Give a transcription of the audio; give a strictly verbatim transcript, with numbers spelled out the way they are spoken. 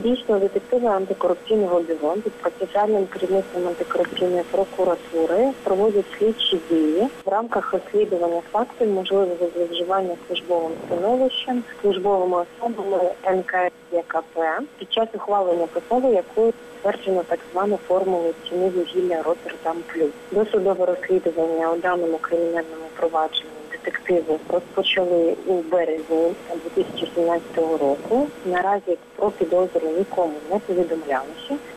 Дійсно, детективи антикорупційного бюро під процесуальним керівництвом антикорупційної прокуратури проводять слідчі дії в рамках розслідування фактів можливого зловживання службовим становищем, службовими особами ен ка ес є ка пе під час ухвалення постанови, якою затверджено так звану формулу ціни вугілля Роттердам плюс. Досудове розслідування у даному кримінальному провадженні детективи розпочали у березні дві тисячі сімнадцятого року. Наразі про підозру нікому не повідомлялося.